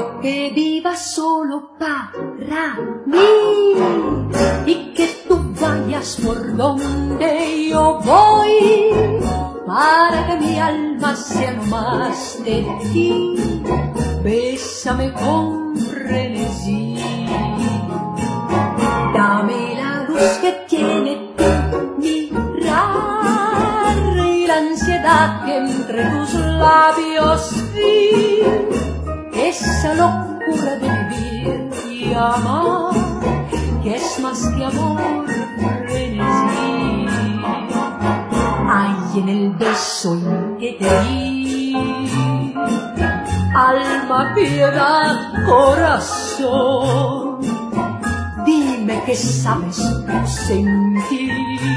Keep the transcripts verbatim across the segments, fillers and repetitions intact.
Quiero que vivas solo para mí y que tú vayas por donde yo voy, para que mi alma sea no más de ti. Bésame con frenesí, dame la luz que tiene tu mirar y la ansiedad que entre tus labios vi, esa locura de vivir y amar, que es más que amor, frenesí. Hay en el beso en que te di, alma, piedad, corazón, dime que sabes tú sentir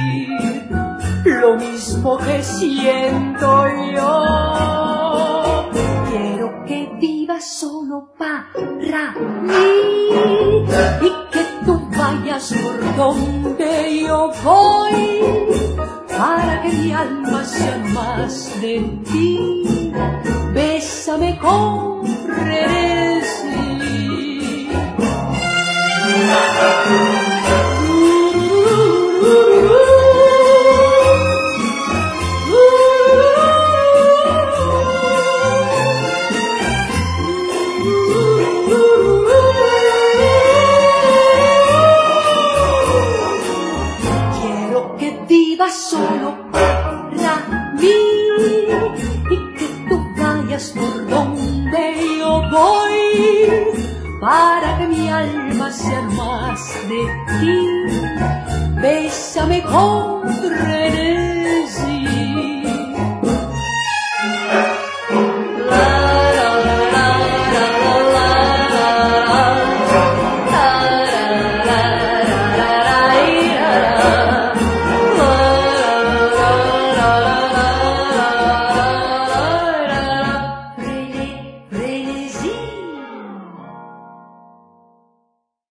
lo mismo que siento yo. Quiero que vivas solo para mí y que tú vayas por donde yo voy, para que mi alma sea más de ti. Bésame con frenesí. Quiero que vivas solo para mí y que tú vayas por donde yo voy, para que mi alma sea más de ti. Bésame con frenesí.